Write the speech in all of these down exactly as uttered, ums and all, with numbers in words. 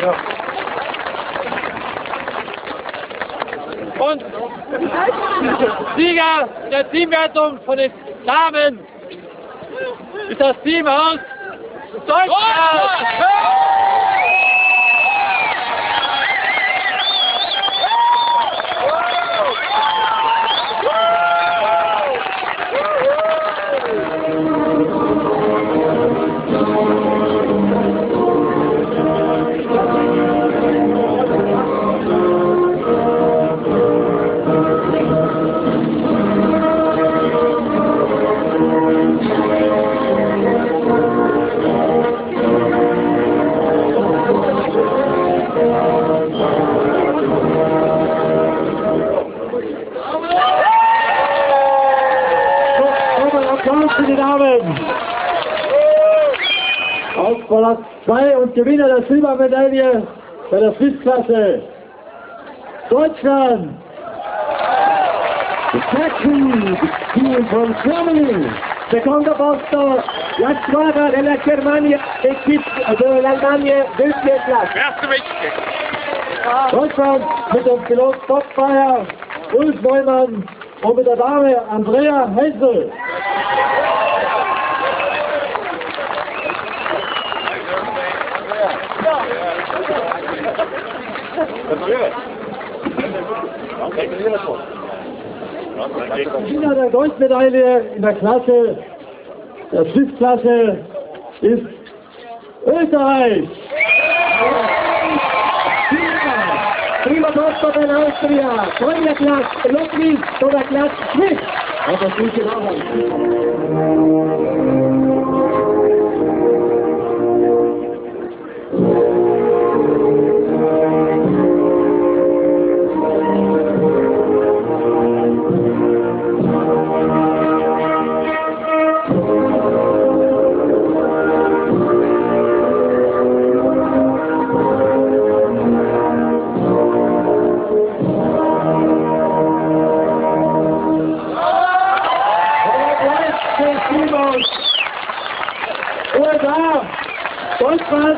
Und Sieger der Teamwertung von den Damen ist das Team aus Deutschland! Applaus für die Damen! Auf Platz zwei und Gewinner der Silbermedaille bei der Swiss-Klasse Deutschland! The second team from Germany! Secondo posto la squadra della Germania, equipe dell'Albania del Vietnam. Deutschland mit dem Pilot Stockmeier, Ulf Neumann und mit der Dame Andrea Hessel. Gewinner der Goldmedaille in der Klasse, der Swiss-Klasse, ist Österreich. Primo posto per l'Austria, poi la classe Lopez con la classe Swiss. Also gute U S A, Deutschland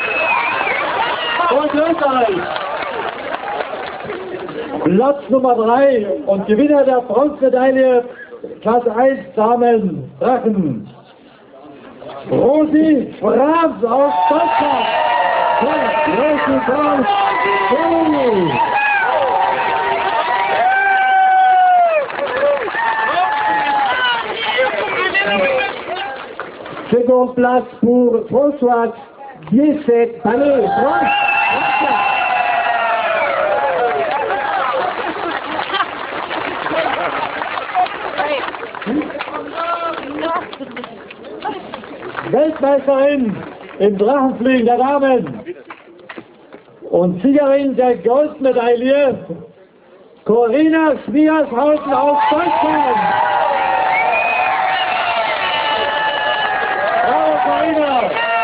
und Österreich. Platz Nummer drei und Gewinner der Bronzemedaille Klasse eins Damen Drachen. Rosi Brahms aus Deutschland. Rosi Brahms. Second place pour François Biesset Palais, France. Weltmeisterin im Drachenfliegen der Damen und Siegerin der Goldmedaille Corinna Schwiershausen aus Deutschland. Bravo Corinna!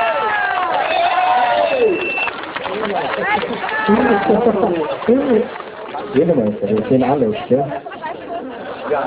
Bürgermeister, wir sehen alles, ja? Ja.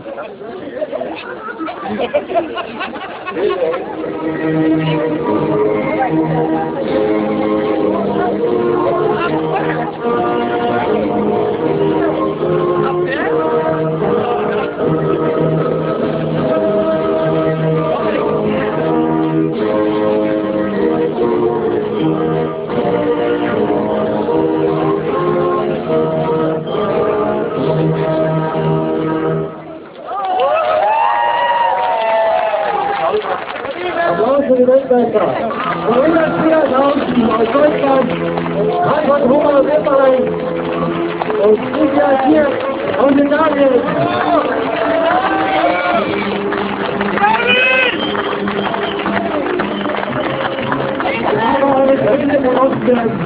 Applaus für die Weltmeister. Corinna Schwiershausen aus Deutschland, Hartmann Huber aus Österreich und Silvia Gier aus Italien. Das war eine Gewinne von Ostberg.